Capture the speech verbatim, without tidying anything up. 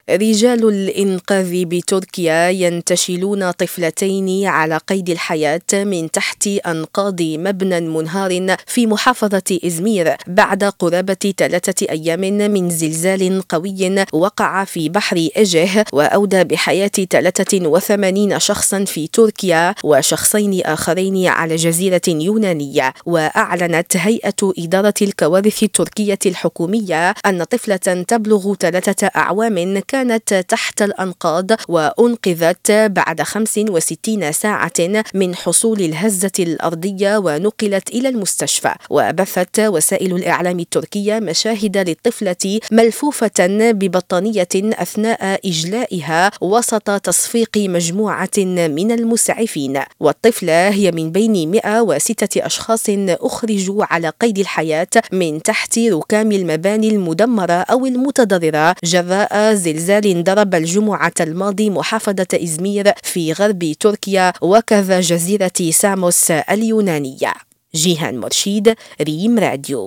رجال الإنقاذ بتركيا ينتشلون طفلتين على قيد الحياة من تحت أنقاض مبنى منهار في محافظة إزمير بعد قرابة ثلاثة أيام من زلزال قوي وقع في بحر إيجه وأودى بحياة ثلاثة وثمانين شخصا في تركيا وشخصين آخرين على جزيرة يونانية. وأعلنت هيئة إدارة الكوارث التركية الحكومية أن طفلة تبلغ ثلاثة أعوام كانت تحت الأنقاض وأنقذت بعد خمس وستين ساعة من حصول الهزة الأرضية ونقلت إلى المستشفى. وبثت وسائل الإعلام التركية مشاهد للطفلة ملفوفة ببطانية أثناء إجلائها وسط تصفيق مجموعة من المسعفين. والطفلة هي من بين مئة وستة أشخاص أخرجوا على قيد الحياة من تحت ركام المباني المدمرة أو المتضررة جراء زلزال ضرب الجمعة الماضي محافظة إزمير في غرب تركيا وكذا جزيرة ساموس اليونانية. جيهان مرشيد، ريم راديو.